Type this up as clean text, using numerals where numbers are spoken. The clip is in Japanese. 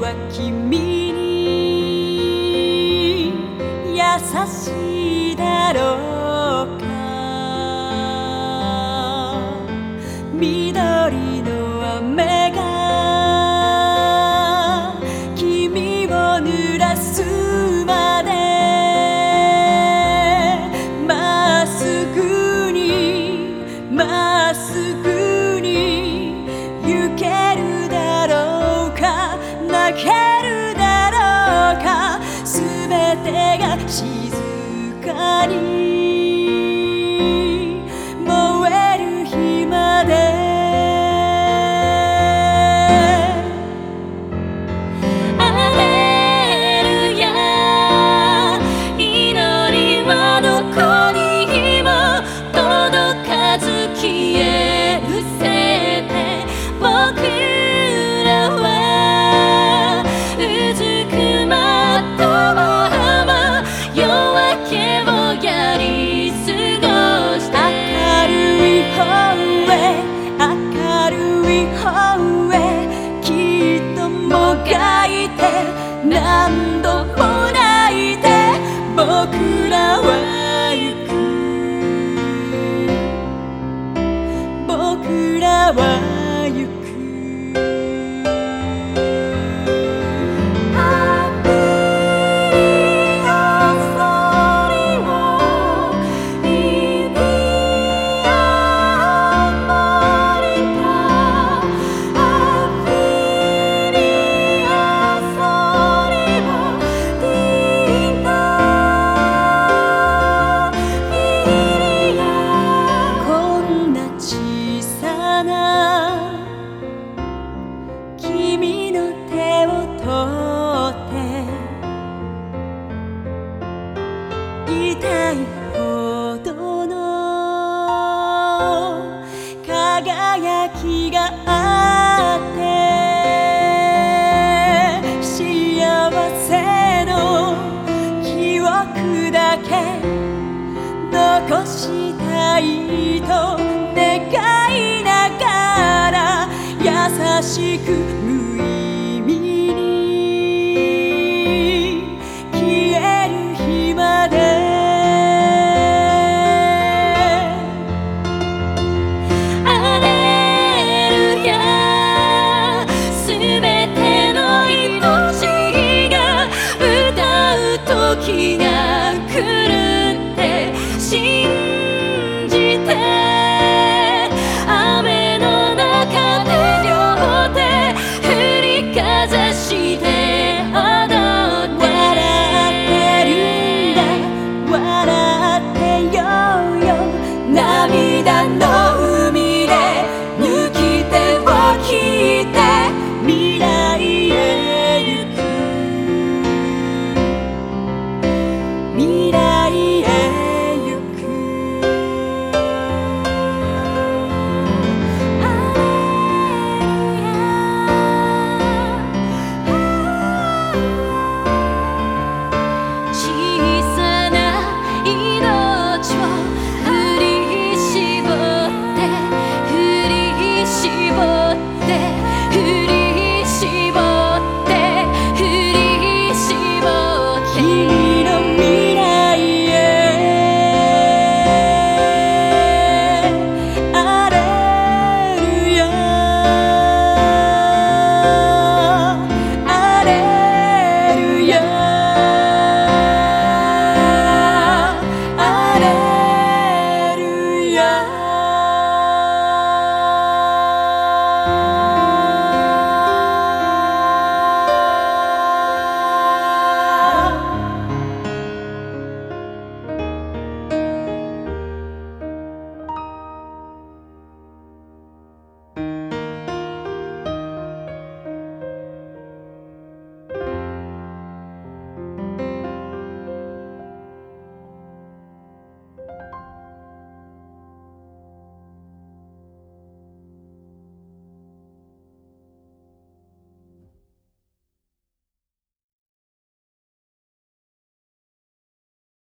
は君に優しいだろうか。緑の雨が君を濡らすまでまっすぐにまっすぐに行けるだろうか。泣けるだろうか。すべてが静かに燃える日まで。何度も泣いて僕らは行く僕らは行く。君の手を取って痛いほどの輝きがあって幸せの記憶だけ残したいと願いながら優しく無意味に消える日まで。アレルヤすべての命が歌う時が